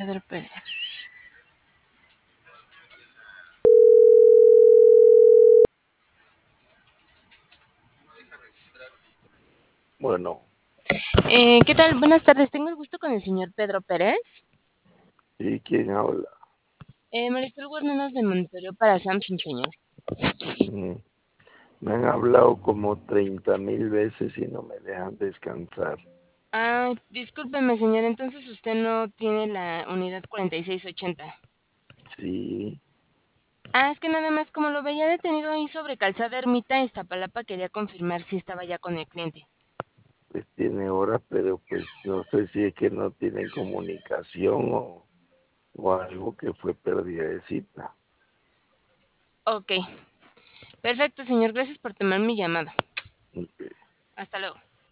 Pedro Pérez. Bueno, ¿Qué tal? Buenas tardes. Tengo el gusto con el señor Pedro Pérez. ¿y quién habla? Marisol Guarneros de Monitorio para Samsung, señor. Mm, Me han hablado como 30,000 veces y no me dejan descansar. Ah, discúlpeme, señor. Entonces usted no tiene la unidad 4680. Sí, Es que nada más como lo veía detenido ahí sobre Calzada Ermita, Iztapalapa, quería confirmar si estaba ya con el cliente. pues tiene hora, pero pues no sé si es que no tienen comunicación o algo que fue pérdida de cita. Ok. Perfecto, señor. Gracias por tomar mi llamada. Ok. Hasta luego.